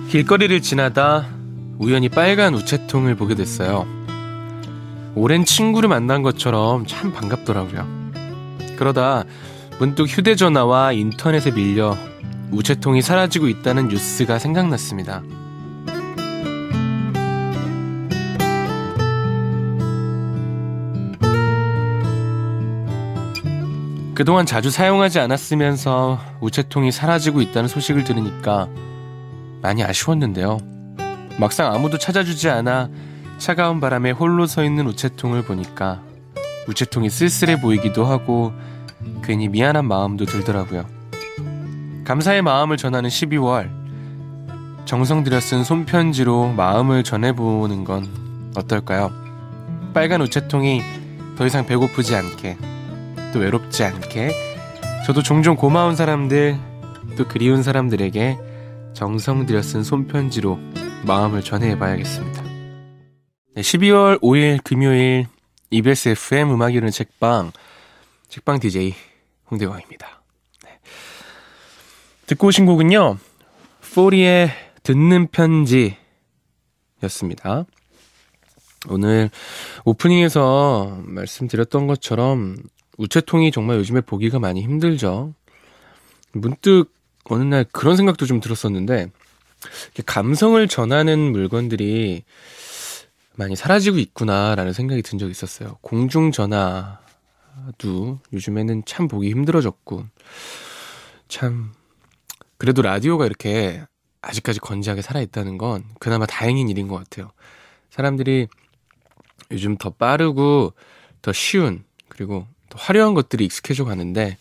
길거리를 지나다 우연히 빨간 우체통을 보게 됐어요. 오랜 친구를 만난 것처럼 참 반갑더라고요. 그러다 문득 휴대전화와 인터넷에 밀려 우체통이 사라지고 있다는 뉴스가 생각났습니다. 그동안 자주 사용하지 않았으면서 우체통이 사라지고 있다는 소식을 들으니까 많이 아쉬웠는데요. 막상 아무도 찾아주지 않아 차가운 바람에 홀로 서 있는 우체통을 보니까 우체통이 쓸쓸해 보이기도 하고 괜히 미안한 마음도 들더라고요. 감사의 마음을 전하는 12월, 정성 들여 쓴 손편지로 마음을 전해보는 건 어떨까요? 빨간 우체통이 더 이상 배고프지 않게, 또 외롭지 않게, 저도 종종 고마운 사람들, 또 그리운 사람들에게 정성 들여 쓴 손편지로 마음을 전해봐야겠습니다. 네, 12월 5일 금요일 EBS FM 음악 이루는 책방 DJ 홍대광입니다. 네. 듣고 오신 곡은요, 40의 듣는 편지 였습니다. 오늘 오프닝에서 말씀드렸던 것처럼 우체통이 정말 요즘에 보기가 많이 힘들죠. 문득 어느 날 그런 생각도 좀 들었었는데, 감성을 전하는 물건들이 많이 사라지고 있구나라는 생각이 든 적이 있었어요. 공중전화도 요즘에는 참 보기 힘들어졌고, 참 그래도 라디오가 이렇게 아직까지 건재하게 살아있다는 건 그나마 다행인 일인 것 같아요. 사람들이 요즘 더 빠르고 더 쉬운, 그리고 더 화려한 것들이 익숙해져 가는데,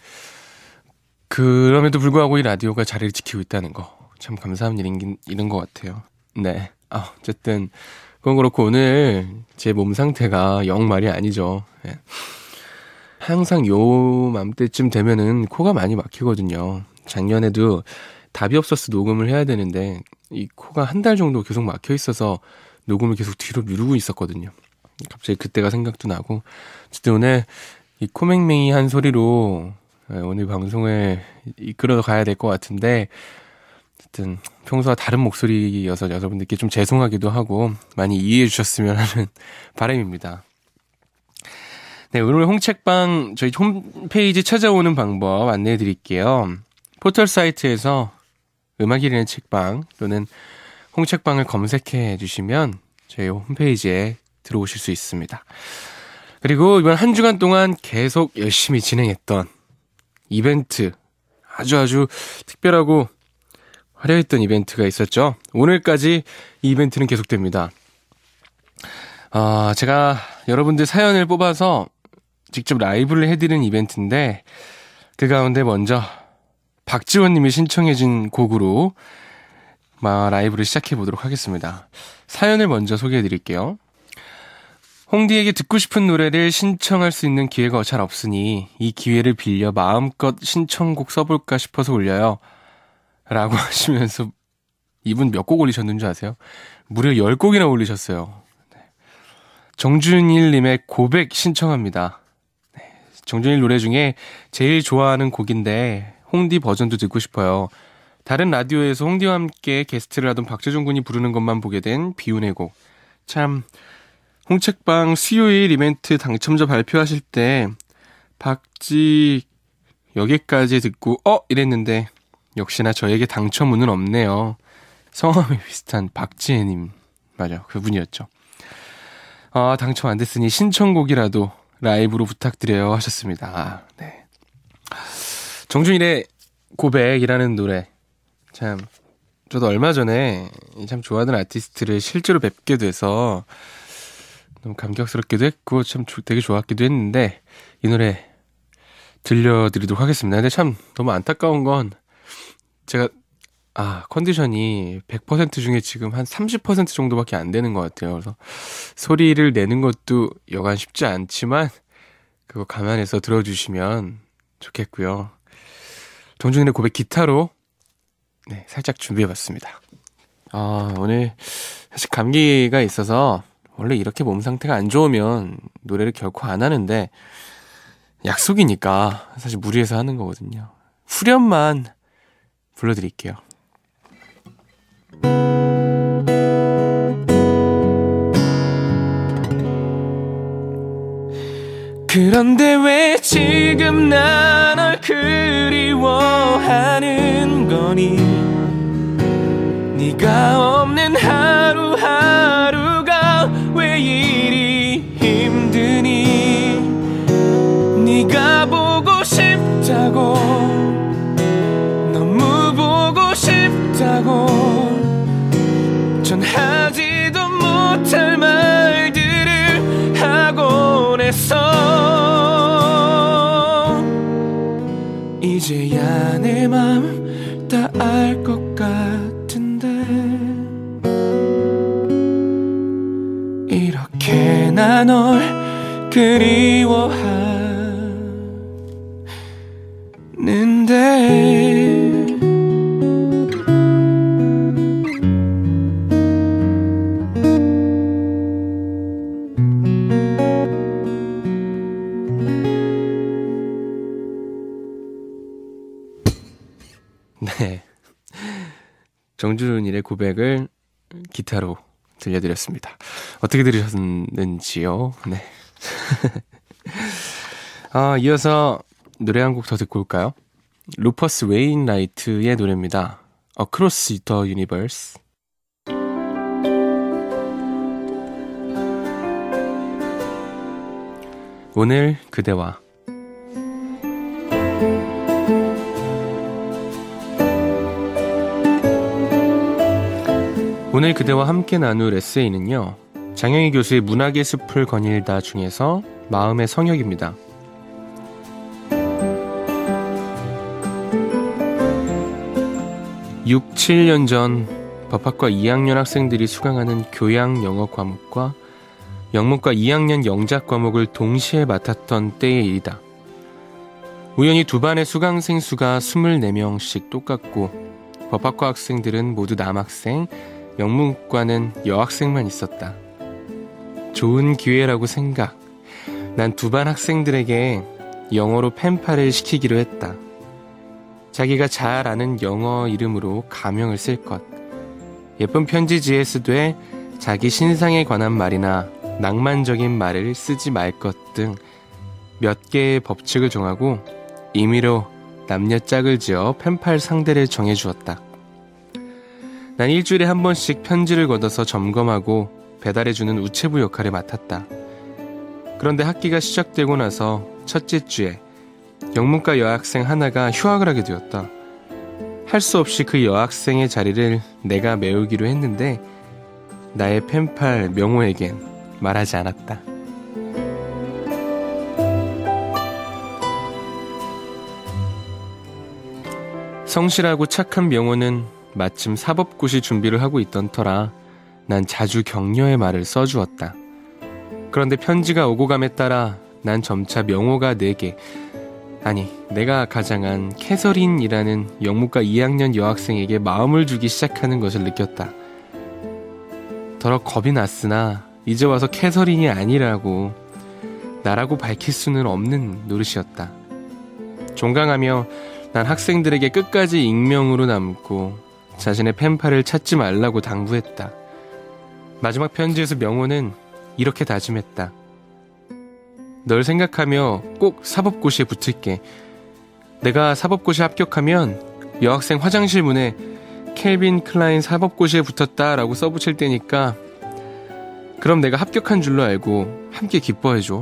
그럼에도 불구하고 이 라디오가 자리를 지키고 있다는 거 참 감사한 일인 것 같아요. 네. 어쨌든 그건 그렇고 오늘 제 몸 상태가 영 말이 아니죠. 네. 항상 요 맘때쯤 되면은 코가 많이 막히거든요. 작년에도 답이 없어서 녹음을 해야 되는데 이 코가 한 달 정도 계속 막혀 있어서 녹음을 계속 뒤로 미루고 있었거든요. 갑자기 그때가 생각도 나고, 어쨌든 오늘 이 코맹맹이한 소리로 오늘 방송을 이끌어 가야 될 것 같은데, 어쨌든 평소와 다른 목소리여서 여러분들께 좀 죄송하기도 하고 많이 이해해 주셨으면 하는 바람입니다. 네, 오늘 홍책방 저희 홈페이지 찾아오는 방법 안내해 드릴게요. 포털 사이트에서 음악이라는 책방 또는 홍책방을 검색해 주시면 저희 홈페이지에 들어오실 수 있습니다. 그리고 이번 한 주간 동안 계속 열심히 진행했던 이벤트, 아주 특별하고 화려했던 이벤트가 있었죠. 오늘까지 이 이벤트는 계속됩니다. 제가 여러분들 사연을 뽑아서 직접 라이브를 해드리는 이벤트인데, 그 가운데 먼저 박지원님이 신청해준 곡으로 라이브를 시작해보도록 하겠습니다. 사연을 먼저 소개해드릴게요. 홍디에게 듣고 싶은 노래를 신청할 수 있는 기회가 잘 없으니 이 기회를 빌려 마음껏 신청곡 써볼까 싶어서 올려요. 라고 하시면서 이분 몇 곡 올리셨는 줄 아세요? 무려 10곡이나 올리셨어요. 네. 정준일님의 고백 신청합니다. 네. 정준일 노래 중에 제일 좋아하는 곡인데 홍디 버전도 듣고 싶어요. 다른 라디오에서 홍디와 함께 게스트를 하던 박재준 군이 부르는 것만 보게 된 비운의 곡. 참, 홍책방 수요일 이벤트 당첨자 발표하실 때 박지 여기까지 듣고 이랬는데 역시나 저에게 당첨운은 없네요. 성함이 비슷한 박지혜님, 맞아, 그분이었죠. 당첨 안 됐으니 신청곡이라도 라이브로 부탁드려요 하셨습니다. 네. 정준일의 고백이라는 노래, 참 저도 얼마 전에 참 좋아하는 아티스트를 실제로 뵙게 돼서 너무 감격스럽기도 했고 참 되게 좋았기도 했는데, 이 노래 들려드리도록 하겠습니다. 근데 참 너무 안타까운 건 제가 컨디션이 100% 중에 지금 한 30% 정도밖에 안 되는 것 같아요. 그래서 소리를 내는 것도 여간 쉽지 않지만 그거 감안해서 들어주시면 좋겠고요. 정준일의 고백 기타로 살짝 준비해봤습니다. 오늘 사실 감기가 있어서 원래 이렇게 몸 상태가 안 좋으면 노래를 결코 안 하는데 약속이니까 사실 무리해서 하는 거거든요. 후렴만 불러드릴게요. 그런데 왜 지금 나 널 그리워하는 거니? 네가 없는 하루하루가 왜 이리 힘드니? 네가 보고 싶다고, 너무 보고 싶다고, 전하지도 못할 말들을 하곤 했어. 이제야 내 맘 다 알 것 같은데 이렇게 나 널 그리워하는데. 네, 정준일의 고백을 기타로 들려드렸습니다. 어떻게 들으셨는지요? 네. 이어서 노래 한 곡 더 듣고 올까요? 루퍼스 웨인라이트의 노래입니다. Across the Universe. 오늘 그대와. 오늘 그대와 함께 나눌 에세이는요, 장영희 교수의 문학의 숲을 거닐다 중에서 마음의 성역입니다. 6, 7년 전 법학과 2학년 학생들이 수강하는 교양 영어 과목과 영문과 2학년 영작 과목을 동시에 맡았던 때의 일이다. 우연히 두 반의 수강생 수가 24명씩 똑같고 법학과 학생들은 모두 남학생, 영문과는 여학생만 있었다. 좋은 기회라고 생각. 난 두 반 학생들에게 영어로 펜팔을 시키기로 했다. 자기가 잘 아는 영어 이름으로 가명을 쓸 것, 예쁜 편지지에 쓰되 자기 신상에 관한 말이나 낭만적인 말을 쓰지 말 것 등 몇 개의 법칙을 정하고 임의로 남녀 짝을 지어 펜팔 상대를 정해주었다. 난 일주일에 한 번씩 편지를 걷어서 점검하고 배달해주는 우체부 역할을 맡았다. 그런데 학기가 시작되고 나서 첫째 주에 영문과 여학생 하나가 휴학을 하게 되었다. 할 수 없이 그 여학생의 자리를 내가 메우기로 했는데 나의 펜팔 명호에겐 말하지 않았다. 성실하고 착한 명호는 마침 사법고시 준비를 하고 있던 터라 난 자주 격려의 말을 써주었다. 그런데 편지가 오고 감에 따라 난 점차 명호가 내게, 아니 내가 가장한 캐서린이라는 영문과 2학년 여학생에게 마음을 주기 시작하는 것을 느꼈다. 더러 겁이 났으나 이제 와서 캐서린이 아니라고, 나라고 밝힐 수는 없는 노릇이었다. 종강하며 난 학생들에게 끝까지 익명으로 남고 자신의 펜팔을 찾지 말라고 당부했다. 마지막 편지에서 명호는 이렇게 다짐했다. 널 생각하며 꼭 사법고시에 붙을게. 내가 사법고시 합격하면 여학생 화장실 문에 켈빈 클라인 사법고시에 붙었다라고 써붙일 테니까 그럼 내가 합격한 줄로 알고 함께 기뻐해줘.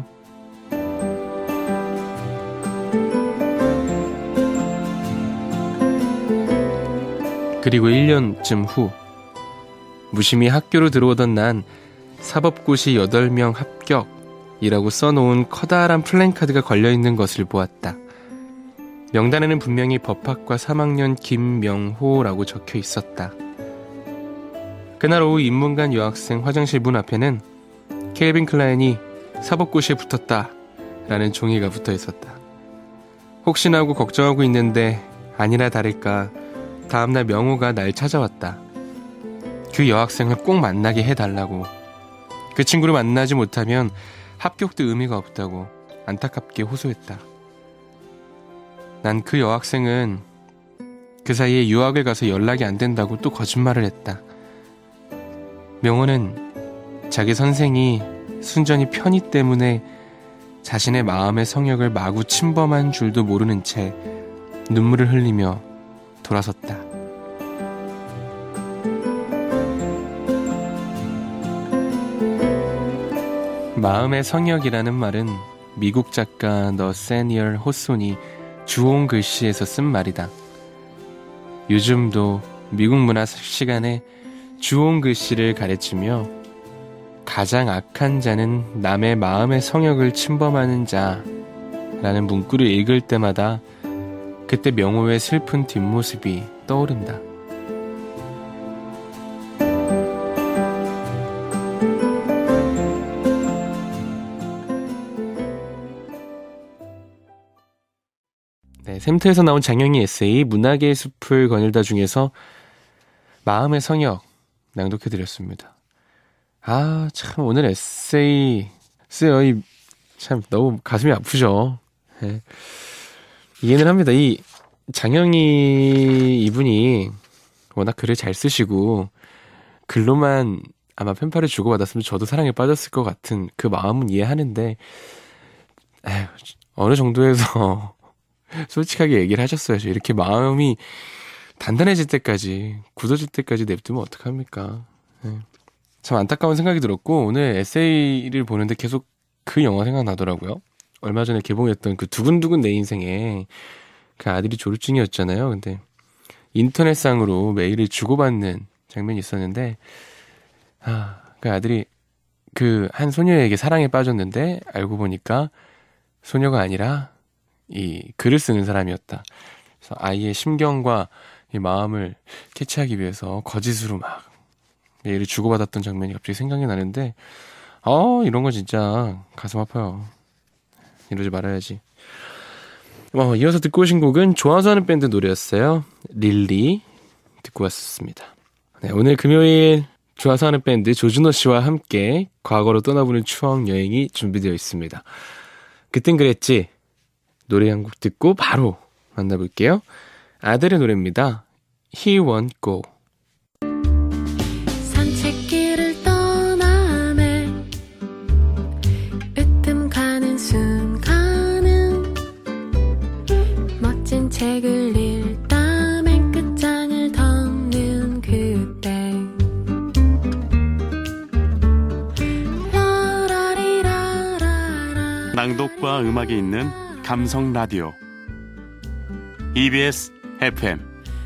그리고 1년쯤 후 무심히 학교로 들어오던 난 사법고시 8명 합격이라고 써놓은 커다란 플랜카드가 걸려있는 것을 보았다. 명단에는 분명히 법학과 3학년 김명호라고 적혀 있었다. 그날 오후 인문관 여학생 화장실 문 앞에는 켈빈 클라인이 사법고시에 붙었다 라는 종이가 붙어 있었다. 혹시나 하고 걱정하고 있는데 아니나 다를까 다음날 명호가 날 찾아왔다. 그 여학생을 꼭 만나게 해달라고. 그 친구를 만나지 못하면 합격도 의미가 없다고 안타깝게 호소했다. 난 그 여학생은 그 사이에 유학을 가서 연락이 안 된다고 또 거짓말을 했다. 명호는 자기 선생이 순전히 편의 때문에 자신의 마음의 성역을 마구 침범한 줄도 모르는 채 눈물을 흘리며 돌아섰다. 마음의 성역이라는 말은 미국 작가 너세니얼 호손이 주온 글씨에서 쓴 말이다. 요즘도 미국 문화 시간에 주온 글씨를 가르치며 가장 악한 자는 남의 마음의 성역을 침범하는 자라는 문구를 읽을 때마다 그때 명호의 슬픈 뒷모습이 떠오른다. 네, 샘터에서 나온 장영희 에세이 문학의 숲을 거닐다 중에서 마음의 성역 낭독해드렸습니다. 아, 참 오늘 에세이 쓰여 참 너무 가슴이 아프죠. 네. 이해는 합니다. 이 장영희 이분이 워낙 글을 잘 쓰시고 글로만 아마 펜팔을 주고받았으면 저도 사랑에 빠졌을 것 같은 그 마음은 이해하는데 에휴, 어느 정도에서 솔직하게 얘기를 하셨어요. 이렇게 마음이 단단해질 때까지, 굳어질 때까지 냅두면 어떡합니까? 네. 참 안타까운 생각이 들었고, 오늘 에세이를 보는데 계속 그 영화 생각나더라고요. 얼마 전에 개봉했던 그 두근두근 내 인생에 그 아들이 조루증이었잖아요. 근데 인터넷상으로 메일을 주고받는 장면이 있었는데, 그 아들이 그 한 소녀에게 사랑에 빠졌는데, 알고 보니까 소녀가 아니라 이 글을 쓰는 사람이었다. 그래서 아이의 심경과 이 마음을 캐치하기 위해서 거짓으로 막 메일을 주고받았던 장면이 갑자기 생각이 나는데, 이런 거 진짜 가슴 아파요. 이러지 말아야지. 이어서 듣고 오신 곡은 좋아서 하는 밴드 노래였어요. 릴리 듣고 왔습니다. 네, 오늘 금요일 좋아서 하는 밴드 조준호 씨와 함께 과거로 떠나보는 추억 여행이 준비되어 있습니다. 그땐 그랬지. 노래 한 곡 듣고 바로 만나볼게요. 아델의 노래입니다. He won't go. 산책길을 떠나네. 으뜸 가는 순간은 멋진 책을 읽다 맨 끝장을 덮는 그때 낭독과 음악이 있는 감성 라디오 EBS FM.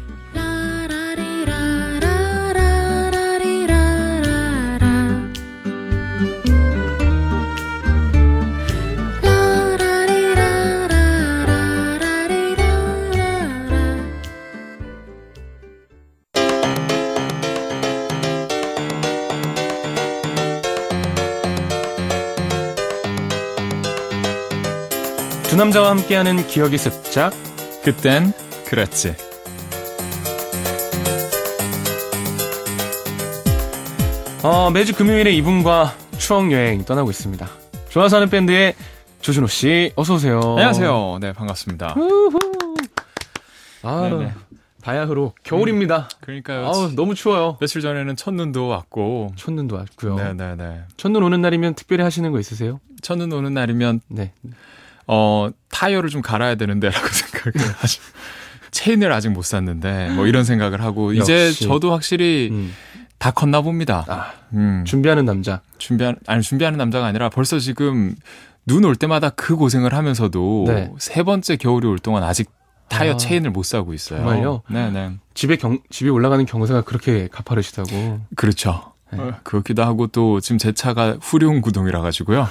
두 남자와 함께하는 기억의 습작. 그땐 그랬지. 매주 금요일에 이분과 추억여행 떠나고 있습니다. 좋아서 하는 밴드의 조준호 씨, 어서오세요. 안녕하세요. 네, 반갑습니다. 바야흐로 겨울입니다. 그러니까요. 너무 추워요. 며칠 전에는 첫눈도 왔고. 첫눈도 왔고요. 네네네. 첫눈 오는 날이면 특별히 하시는 거 있으세요? 첫눈 오는 날이면 네. 타이어를 좀 갈아야 되는데라고 생각을 하죠. 체인을 아직 못 샀는데 뭐 이런 생각을 하고 이제 역시. 저도 확실히 다 컸나 봅니다. 준비하는 남자. 준비하는 남자가 아니라 벌써 지금 눈 올 때마다 그 고생을 하면서도 네. 세 번째 겨울이 올 동안 아직 타이어 체인을 못 사고 있어요. 정말요? 네네. 집에 올라가는 경사가 그렇게 가파르시다고. 그렇죠. 네. 그렇기도 하고 또 지금 제 차가 후륜 구동이라 가지고요.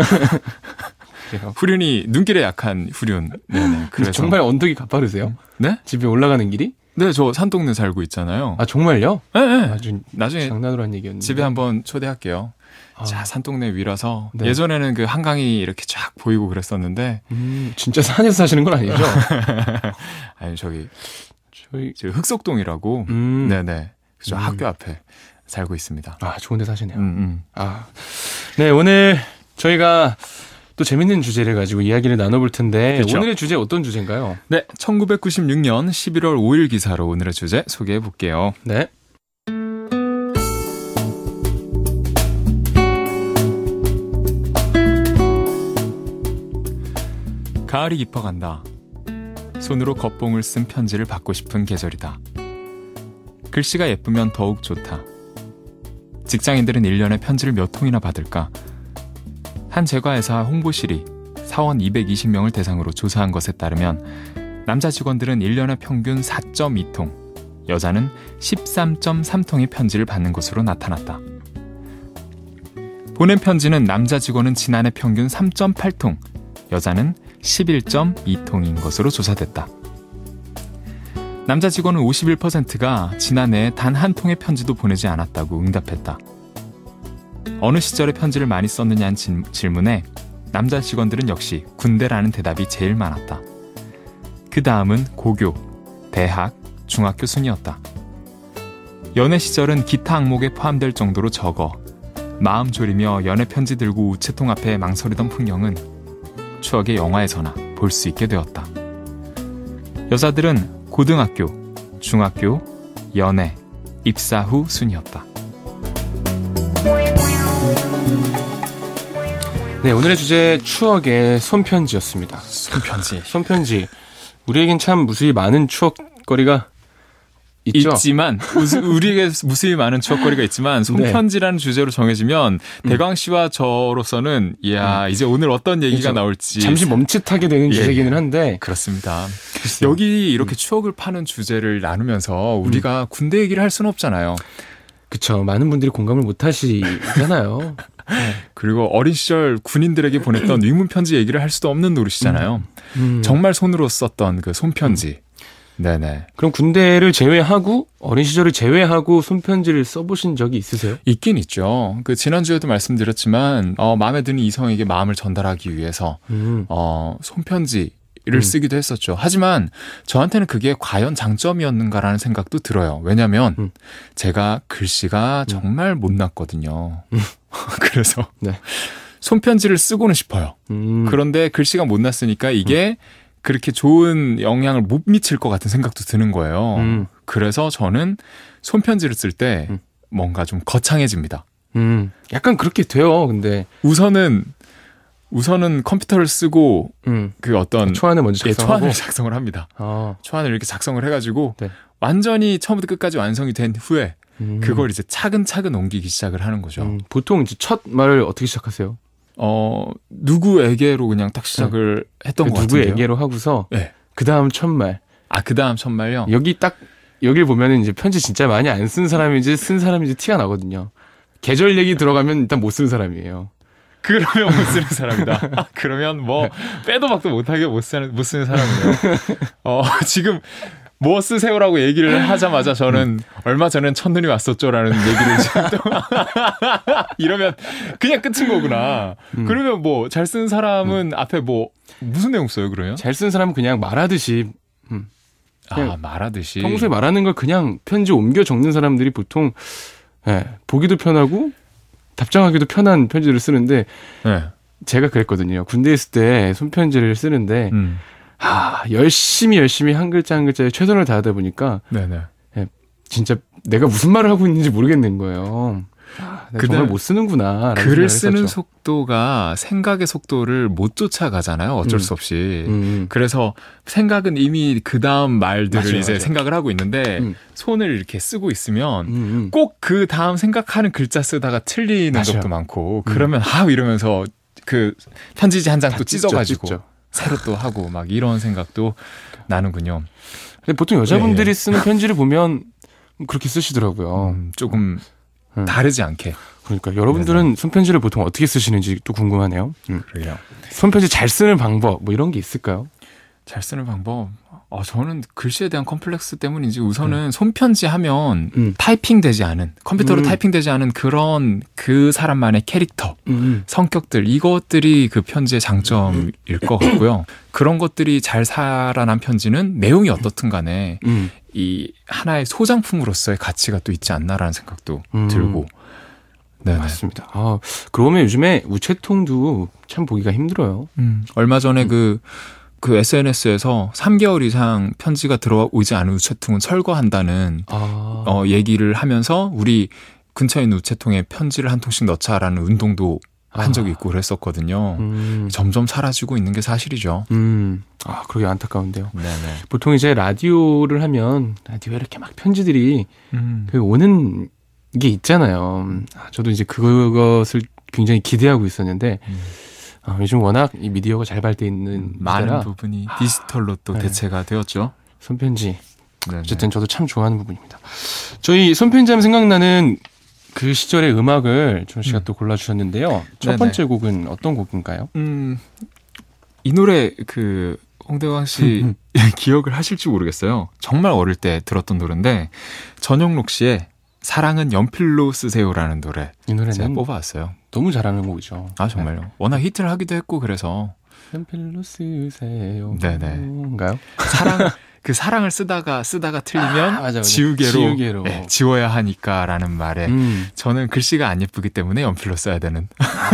후륜이 눈길에 약한 후륜. 네네. 그래서 정말 언덕이 가파르세요? 네? 집에 올라가는 길이? 네, 저 산동네 살고 있잖아요. 아, 정말요? 네. 아주 나중에 장난으로 한 얘기였는데. 집에 한번 초대할게요. 자, 산동네 위라서 네. 예전에는 그 한강이 이렇게 쫙 보이고 그랬었는데 진짜 산에서 사시는 건 아니죠? 아니 저기 흑석동이라고 네네 그죠 학교 앞에 살고 있습니다. 아, 좋은 데 사시네요. 네, 오늘 저희가 또 재밌는 주제를 가지고 이야기를 나눠볼 텐데 그렇죠. 오늘의 주제 어떤 주제인가요? 네, 1996년 11월 5일 기사로 오늘의 주제 소개해 볼게요. 네. 가을이 깊어간다. 손으로 겉봉을 쓴 편지를 받고 싶은 계절이다. 글씨가 예쁘면 더욱 좋다. 직장인들은 1년에 편지를 몇 통이나 받을까? 한 제과회사 홍보실이 사원 220명을 대상으로 조사한 것에 따르면 남자 직원들은 1년에 평균 4.2통, 여자는 13.3통의 편지를 받는 것으로 나타났다. 보낸 편지는 남자 직원은 지난해 평균 3.8통, 여자는 11.2통인 것으로 조사됐다. 남자 직원은 51%가 지난해 단 한 통의 편지도 보내지 않았다고 응답했다. 어느 시절에 편지를 많이 썼느냐는 질문에 남자 직원들은 역시 군대라는 대답이 제일 많았다. 그 다음은 고교, 대학, 중학교 순이었다. 연애 시절은 기타 항목에 포함될 정도로 적어 마음 졸이며 연애 편지 들고 우체통 앞에 망설이던 풍경은 추억의 영화에서나 볼 수 있게 되었다. 여자들은 고등학교, 중학교, 연애, 입사 후 순이었다. 네, 오늘의 주제 추억의 손편지였습니다. 손편지. 손편지. 우리에겐 참 무수히 많은 추억거리가 있죠? 있지만 우리에게 무수히 많은 추억거리가 있지만 손편지라는 주제로 정해지면 대광 씨와 저로서는 이제 오늘 어떤 얘기가 그렇죠. 나올지 잠시 멈칫하게 되는 주제기는 한데 그렇습니다. 글쎄요. 여기 이렇게 추억을 파는 주제를 나누면서 우리가 군대 얘기를 할 수는 없잖아요. 그쵸. 많은 분들이 공감을 못 하시잖아요. 그리고 어린 시절 군인들에게 보냈던 위문 편지 얘기를 할 수도 없는 노릇이잖아요. 정말 손으로 썼던 그 손편지. 네네. 그럼 군대를 제외하고 어린 시절을 제외하고 손편지를 써보신 적이 있으세요? 있긴 있죠. 그 지난주에도 말씀드렸지만 마음에 드는 이성에게 마음을 전달하기 위해서 손편지를 쓰기도 했었죠. 하지만 저한테는 그게 과연 장점이었는가라는 생각도 들어요. 왜냐하면 제가 글씨가 정말 못났거든요. 그래서 네. 손편지를 쓰고는 싶어요. 그런데 글씨가 못났으니까 이게 그렇게 좋은 영향을 못 미칠 것 같은 생각도 드는 거예요. 그래서 저는 손편지를 쓸 때 뭔가 좀 거창해집니다. 약간 그렇게 돼요. 근데 우선은 컴퓨터를 쓰고 그 어떤 초안을 먼저 작성하고 초안을 작성을 합니다. 초안을 이렇게 작성을 해가지고 네. 완전히 처음부터 끝까지 완성이 된 후에 그걸 이제 차근차근 옮기기 시작을 하는 거죠. 보통 이제 첫 말을 어떻게 시작하세요? 누구에게로 그냥 딱 시작을 했던 것 같은데요. 누구에게로 하고서 네. 그 다음 첫말. 그 다음 첫말요? 여길 보면은 이제 편지 진짜 많이 안 쓴 사람인지 쓴 사람인지 티가 나거든요. 계절 얘기 들어가면 일단 못 쓴 사람이에요. 그러면 못 쓰는 사람이다. 그러면 뭐 빼도 박도 못하게 못 쓰는 사람이에요. 지금 뭐 쓰세요라고 얘기를 하자마자 저는 얼마 전엔 첫눈이 왔었죠라는 얘기를 지금 또 이러면 그냥 끝인 거구나. 그러면 뭐 잘 쓰는 사람은 앞에 뭐 무슨 내용 써요 그러면? 잘 쓴 사람은 그냥 말하듯이 말하듯이 평소에 말하는 걸 그냥 편지 옮겨 적는 사람들이 보통 보기도 편하고 답장하기도 편한 편지를 쓰는데 제가 그랬거든요. 군대에 있을 때 손편지를 쓰는데 열심히 한 글자 한 글자에 최선을 다하다 보니까 진짜 내가 무슨 말을 하고 있는지 모르겠는 거예요. 내가 정말 못 쓰는구나. 글을 쓰는 속도가 생각의 속도를 못 쫓아가잖아요. 어쩔 수 없이. 그래서 생각은 이미 그 다음 말들을 맞아요. 생각을 하고 있는데 손을 이렇게 쓰고 있으면 꼭 그 다음 생각하는 글자 쓰다가 틀리는 맞아요. 적도 많고 그러면 이러면서 그 편지지 한 장 또 찢어가지고 새로 또 하고 막 이런 생각도 나는군요. 근데 보통 여자분들이 쓰는 편지를 보면 그렇게 쓰시더라고요. 조금 다르지 않게. 그러니까 여러분들은 손편지를 보통 어떻게 쓰시는지 또 궁금하네요. 그래요. 손편지 잘 쓰는 방법 뭐 이런 게 있을까요? 잘 쓰는 방법? 저는 글씨에 대한 컴플렉스 때문인지 우선은 손편지 하면 타이핑되지 않은 컴퓨터로 타이핑되지 않은 그런 그 사람만의 캐릭터, 성격들 이것들이 그 편지의 장점일 것 같고요. 그런 것들이 잘 살아난 편지는 내용이 어떻든 간에 이 하나의 소장품으로서의 가치가 또 있지 않나라는 생각도 들고. 네, 맞습니다. 그러면 요즘에 우체통도 참 보기가 힘들어요. 얼마 전에 그 SNS에서 3개월 이상 편지가 들어오지 않은 우체통은 철거한다는 얘기를 하면서 우리 근처에 있는 우체통에 편지를 한 통씩 넣자라는 운동도 한 적이 있고 그랬었거든요. 점점 사라지고 있는 게 사실이죠. 그러게 안타까운데요. 네네. 보통 이제 라디오를 하면 라디오에 이렇게 막 편지들이 그 오는 게 있잖아요. 저도 이제 그것을 굉장히 기대하고 있었는데 요즘 워낙 이 미디어가 잘 발돼 있는 많은 시대라 부분이 디지털로 또 네. 대체가 되었죠. 손편지 네네. 어쨌든 저도 참 좋아하는 부분입니다. 저희 손편지하면 생각나는 그 시절의 음악을 준 씨가 또 골라주셨는데요. 첫 네네. 번째 곡은 어떤 곡인가요? 이 노래 그 홍대광 씨 기억을 하실지 모르겠어요. 정말 어릴 때 들었던 노래인데 전영록 씨의 사랑은 연필로 쓰세요라는 노래 이 제가 노래는 뽑아왔어요. 너무 잘하는 곡이죠. 아 정말요? 워낙 히트를 하기도 했고 그래서 연필로 쓰세요. 네네. 인가요? 사랑을 쓰다가 틀리면 맞아. 지우개로 네, 지워야 하니까라는 말에 저는 글씨가 안 예쁘기 때문에 연필로 써야 되는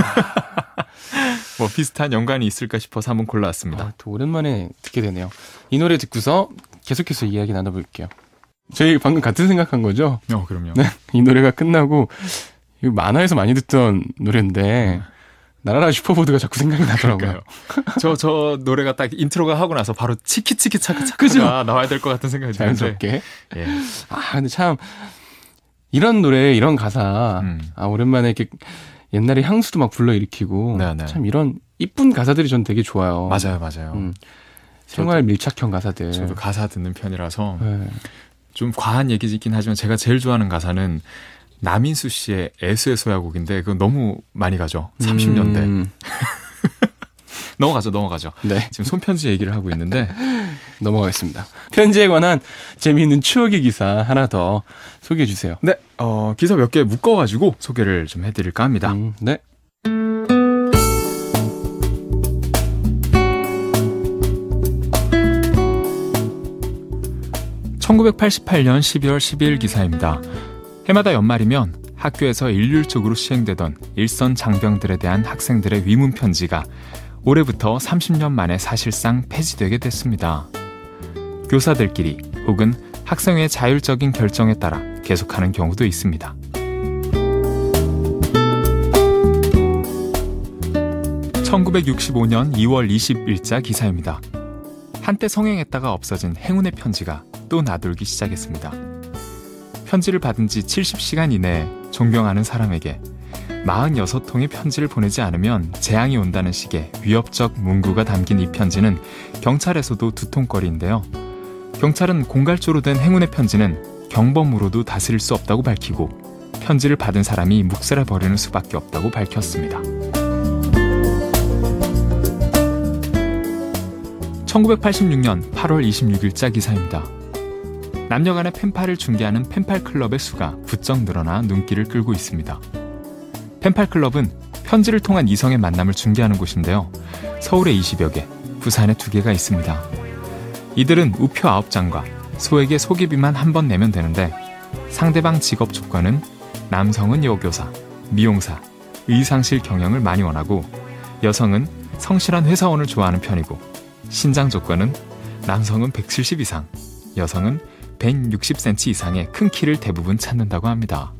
뭐 비슷한 연관이 있을까 싶어서 한번 골라왔습니다. 또 오랜만에 듣게 되네요. 이 노래 듣고서 계속해서 이야기 나눠볼게요. 저희 방금 같은 생각한 거죠? 그럼요. 네, 이 노래가 끝나고 이거 만화에서 많이 듣던 노래인데 나라라 슈퍼보드가 자꾸 생각이 나더라고요. 저 노래가 딱 인트로가 하고 나서 바로 치키치키 그죠? 차크차크가 나와야 될 것 같은 생각이 드는데 자연스럽게. 예. 근데 참 이런 노래, 이런 가사 오랜만에 이렇게 옛날에 향수도 막 불러일으키고 네네. 참 이런 이쁜 가사들이 전 되게 좋아요. 맞아요. 생활 밀착형 가사들. 저도 가사 듣는 편이라서 네. 좀 과한 얘기이긴 하지만 제가 제일 좋아하는 가사는 남인수 씨의 애수의 소야곡인데 그건 너무 많이 가죠. 30년대. 넘어가죠. 네. 지금 손편지 얘기를 하고 있는데 넘어가겠습니다. 편지에 관한 재미있는 추억의 기사 하나 더 소개해 주세요. 네, 기사 몇 개 묶어가지고 소개를 좀 해드릴까 합니다. 네. 1988년 12월 12일 기사입니다. 해마다 연말이면 학교에서 일률적으로 시행되던 일선 장병들에 대한 학생들의 위문 편지가 올해부터 30년 만에 사실상 폐지되게 됐습니다. 교사들끼리 혹은 학생회의 자율적인 결정에 따라 계속하는 경우도 있습니다. (1965년 2월 20일자) 기사입니다. 한때 성행했다가 없어진 행운의 편지가 또 나돌기 시작했습니다. 편지를 받은 지 70시간 이내에 존경하는 사람에게 46통의 편지를 보내지 않으면 재앙이 온다는 식의 위협적 문구가 담긴 이 편지는 경찰에서도 두통거리인데요. 경찰은 공갈조로 된 행운의 편지는 경범으로도 다스릴 수 없다고 밝히고 편지를 받은 사람이 묵살해 버리는 수밖에 없다고 밝혔습니다. 1986년 8월 26일자 기사입니다. 남녀 간의 펜팔을 중개하는 펜팔클럽의 수가 부쩍 늘어나 눈길을 끌고 있습니다. 펜팔클럽은 편지를 통한 이성의 만남을 중개하는 곳인데요. 서울에 20여 개, 부산에 2개가 있습니다. 이들은 우표 9장과 소에게 소개비만 한 번 내면 되는데 상대방 직업 조건은 남성은 여교사, 미용사, 의상실 경영을 많이 원하고 여성은 성실한 회사원을 좋아하는 편이고 신장 조건은 남성은 170 이상, 여성은 160cm 이상의 큰 키를 대부분 찾는다고 합니다.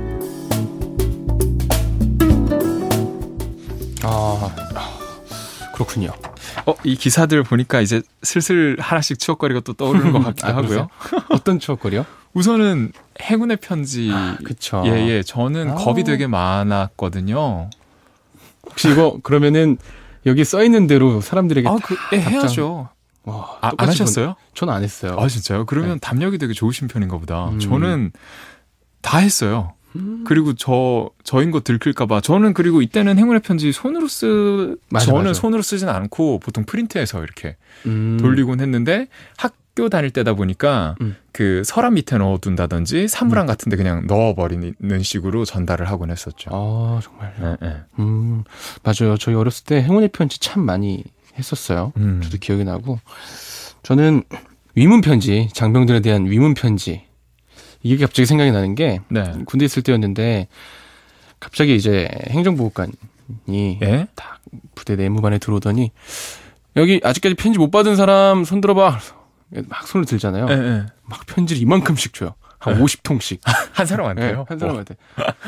그렇군요. 이 기사들 보니까 이제 슬슬 하나씩 추억거리가 또 떠오르는 것 같기도 하고요. 어떤 추억거리요? 우선은 행운의 편지. 그쵸. 예. 저는 겁이 되게 많았거든요. 혹시 이거 그러면은 여기 써 있는 대로 사람들에게 해야죠. 와, 안 하셨어요? 저는 안 했어요. 아, 진짜요? 그러면 네. 담력이 되게 좋으신 편인가 보다. 저는 다 했어요. 그리고 저인 거 들킬까봐. 저는 그리고 이때는 행운의 편지 손으로 저는 손으로 쓰진 않고 보통 프린트해서 이렇게 돌리곤 했는데 학교 다닐 때다 보니까 그 서랍 밑에 넣어둔다든지 사물함 같은데 그냥 넣어버리는 식으로 전달을 하고 했었죠. 아, 정말요? 네. 맞아요. 저희 어렸을 때 행운의 편지 참 많이 했었어요. 저도 기억이 나고. 저는 위문 편지, 장병들에 대한 위문 편지. 이게 갑자기 생각이 나는 게 네. 군대 있을 때였는데 갑자기 이제 행정보호관이 예? 딱 부대 내무반에 들어오더니 여기 아직까지 편지 못 받은 사람 손 들어봐. 막 손을 들잖아요. 예. 막 편지를 이만큼씩 줘요. 한 50통씩. 한 사람한테요? 한 사람한테.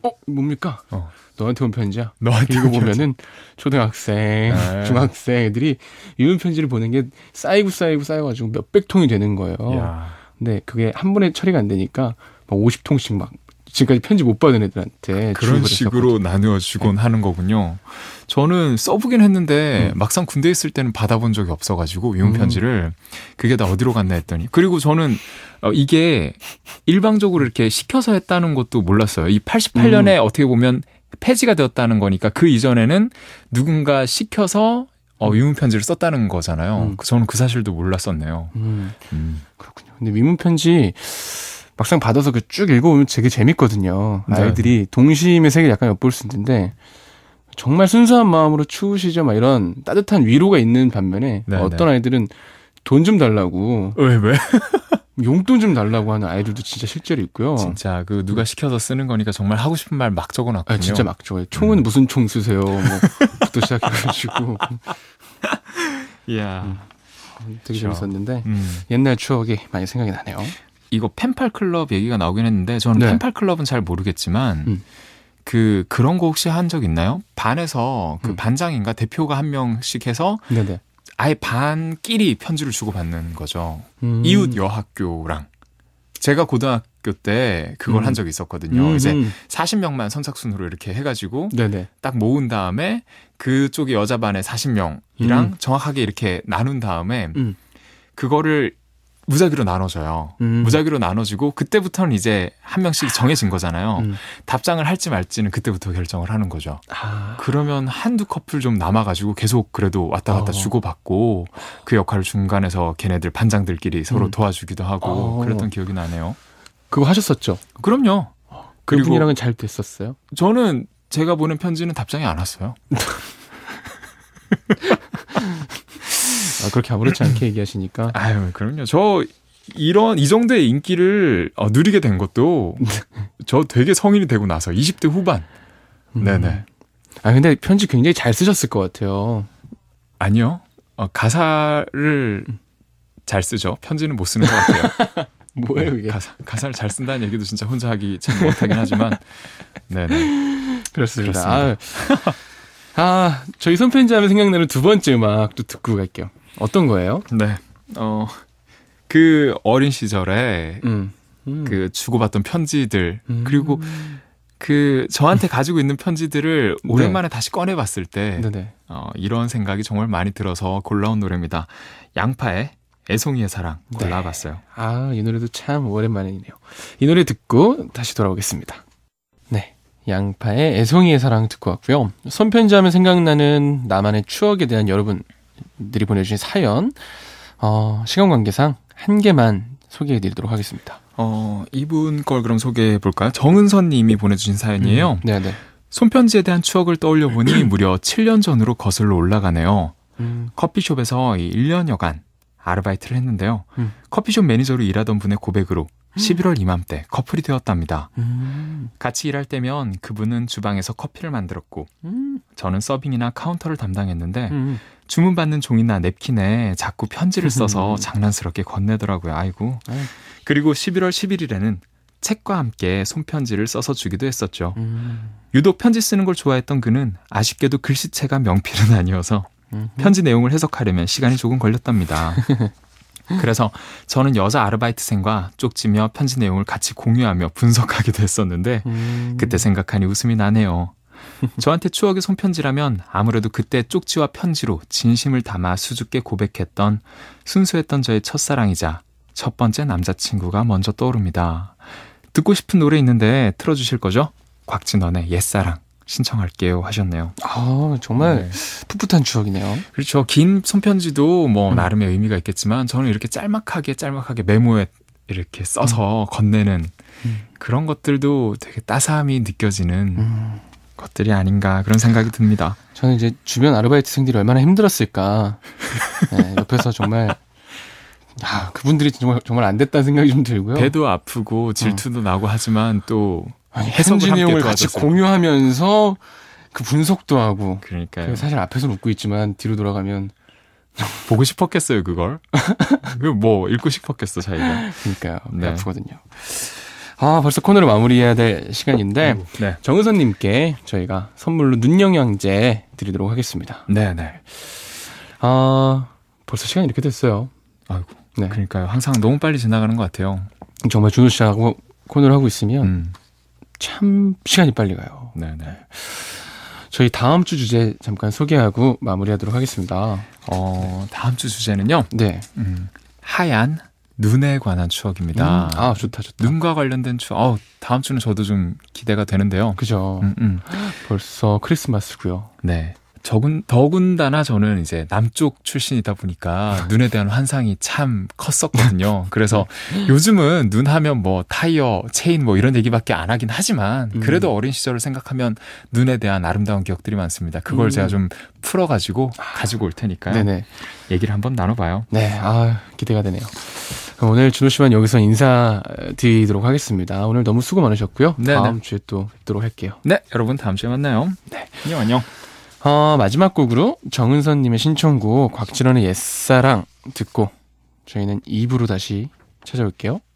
뭡니까? 너한테 온 편지야. 너한테 이거 보면은 초등학생, 네. 중학생 애들이 이런 편지를 보낸 게 쌓여가지고 몇백 통이 되는 거예요. 야. 근데 그게 한 번에 처리가 안 되니까 막 50통씩 막 지금까지 편지 못 받은 애들한테 그런 식으로 나누어 주곤 하는 거군요. 저는 써보긴 했는데 막상 군대에 있을 때는 받아본 적이 없어가지고 위문 편지를 그게 다 어디로 갔나 했더니 그리고 저는 이게 일방적으로 이렇게 시켜서 했다는 것도 몰랐어요. 이 88년에 어떻게 보면 폐지가 되었다는 거니까 그 이전에는 누군가 시켜서 위문 편지를 썼다는 거잖아요. 저는 그 사실도 몰랐었네요. 그렇군요. 근데 위문 편지 막상 받아서 그 쭉 읽어보면 되게 재밌거든요. 아이들이 네. 동심의 세계를 약간 엿볼 수 있는데 정말 순수한 마음으로 추우시죠? 막 이런 따뜻한 위로가 있는 반면에 네, 어떤 네. 아이들은 돈 좀 달라고 왜? 용돈 좀 달라고 하는 아이들도 진짜 실제로 있고요. 진짜 그 누가 시켜서 쓰는 거니까 정말 하고 싶은 말 막 적어놨군요. 진짜 막 줘요. 총은 무슨 총 쓰세요? 뭐부터 시작해가지고 이야. 되게 그렇죠. 재밌었는데 옛날 추억이 많이 생각이 나네요. 이거 펜팔 클럽 얘기가 나오긴 했는데 저는 네. 펜팔 클럽은 잘 모르겠지만 그런 거 혹시 한 적 있나요? 반에서 그 반장인가 대표가 한 명씩 해서 네네. 아예 반끼리 편지를 주고받는 거죠. 이웃 여학교랑. 제가 고등학교 때 그걸 한 적이 있었거든요. 이제 40명만 선착순으로 이렇게 해가지고 네네. 딱 모은 다음에 그쪽에 여자 반에 40명이랑 정확하게 이렇게 나눈 다음에 그거를 무작위로 나눠줘요. 무작위로 나눠주고 그때부터는 이제 한 명씩 정해진 거잖아요. 답장을 할지 말지는 그때부터 결정을 하는 거죠. 그러면 한두 커플 좀 남아가지고 계속 그래도 왔다 갔다 주고받고 그 역할을 중간에서 걔네들 반장들끼리 서로 도와주기도 하고 그랬던 기억이 나네요. 그거 하셨었죠? 그럼요. 그리고 그분이랑은 잘 됐었어요? 저는 제가 보낸 편지는 답장이 안 왔어요. 그렇게 아무렇지 않게 얘기하시니까. 아유, 그럼요. 이 정도의 인기를 누리게 된 것도 저 되게 성인이 되고 나서 20대 후반. 네네. 근데 편지 굉장히 잘 쓰셨을 것 같아요. 아니요. 가사를 잘 쓰죠. 편지는 못 쓰는 것 같아요. 뭐예요, 이게? 가사를 잘 쓴다는 얘기도 진짜 혼자 하기 참 못하긴 하지만. 네네. 그렇습니다. 저희 손편지 하면 생각나는 두 번째 음악 또 듣고 갈게요. 어떤 거예요? 네. 그 어린 시절에 그 주고받던 편지들 그리고 그 저한테 가지고 있는 편지들을 오랜만에 다시 꺼내봤을 때 네네. 이런 생각이 정말 많이 들어서 골라온 노래입니다. 양파의 애송이의 사랑 골라봤어요. 이 노래도 참 오랜만이네요. 이 노래 듣고 다시 돌아오겠습니다. 네. 양파의 애송이의 사랑 듣고 왔고요. 손편지하면 생각나는 나만의 추억에 대한 여러분들이 보내주신 사연 시간 관계상 한 개만 소개해드리도록 하겠습니다. 이분 걸 그럼 소개해볼까요? 정은선 님이 보내주신 사연이에요. 네네. 손편지에 대한 추억을 떠올려보니 무려 7년 전으로 거슬러 올라가네요. 커피숍에서 1년여간 아르바이트를 했는데요. 커피숍 매니저로 일하던 분의 고백으로 11월 이맘때 커플이 되었답니다. 같이 일할 때면 그분은 주방에서 커피를 만들었고 저는 서빙이나 카운터를 담당했는데 주문받는 종이나 냅킨에 자꾸 편지를 써서 장난스럽게 건네더라고요. 아이고. 그리고 11월 11일에는 책과 함께 손편지를 써서 주기도 했었죠. 유독 편지 쓰는 걸 좋아했던 그는 아쉽게도 글씨체가 명필은 아니어서 편지 내용을 해석하려면 시간이 조금 걸렸답니다. 그래서 저는 여자 아르바이트생과 쪽지며 편지 내용을 같이 공유하며 분석하기도 했었는데 그때 생각하니 웃음이 나네요. 저한테 추억의 손편지라면 아무래도 그때 쪽지와 편지로 진심을 담아 수줍게 고백했던 순수했던 저의 첫사랑이자 첫 번째 남자친구가 먼저 떠오릅니다. 듣고 싶은 노래 있는데 틀어주실 거죠? 곽진원의 옛사랑 신청할게요 하셨네요. 정말 풋풋한 추억이네요. 그렇죠. 긴 손편지도 뭐 나름의 의미가 있겠지만 저는 이렇게 짤막하게 메모에 이렇게 써서 건네는 그런 것들도 되게 따스함이 느껴지는 것들이 아닌가 그런 생각이 듭니다. 저는 이제 주변 아르바이트생들이 얼마나 힘들었을까. 네, 옆에서 정말 그분들이 정말 안 됐다는 생각이 좀 들고요. 배도 아프고 질투도 나고 하지만 또 편지 내용을 같이 공유하면서 그 분석도 하고. 그러니까요. 사실 앞에서는 웃고 있지만 뒤로 돌아가면 보고 싶었겠어요 그걸. 뭐 읽고 싶었겠어 자기가. 그러니까요. 네. 아프거든요. 벌써 코너를 마무리해야 될 시간인데 네. 정은선님께 저희가 선물로 눈영양제 드리도록 하겠습니다. 네네. 벌써 시간이 이렇게 됐어요. 아이고. 네. 그러니까요. 항상 너무 빨리 지나가는 것 같아요. 정말 준호 씨하고 코너를 하고 있으면 참 시간이 빨리 가요. 네네. 저희 다음 주 주제 잠깐 소개하고 마무리하도록 하겠습니다. 다음 주 주제는요. 네. 하얀 눈에 관한 추억입니다. 좋다. 눈과 관련된 추억. 다음 주는 저도 좀 기대가 되는데요. 그죠. 벌써 크리스마스고요. 네. 더군다나 저는 이제 남쪽 출신이다 보니까 눈에 대한 환상이 참 컸었거든요. 그래서 요즘은 눈 하면 뭐 타이어, 체인 뭐 이런 얘기밖에 안 하긴 하지만 그래도 어린 시절을 생각하면 눈에 대한 아름다운 기억들이 많습니다. 그걸 제가 좀 풀어가지고 가지고 올 테니까요. 네네. 얘기를 한번 나눠봐요. 네, 기대가 되네요. 그럼 오늘 준호 씨만 여기서 인사드리도록 하겠습니다. 오늘 너무 수고 많으셨고요. 네네. 다음 주에 또 뵙도록 할게요. 네, 여러분 다음 주에 만나요. 네. 안녕. 마지막 곡으로 정은선님의 신청곡 곽진원의 옛사랑 듣고 저희는 2부로 다시 찾아올게요.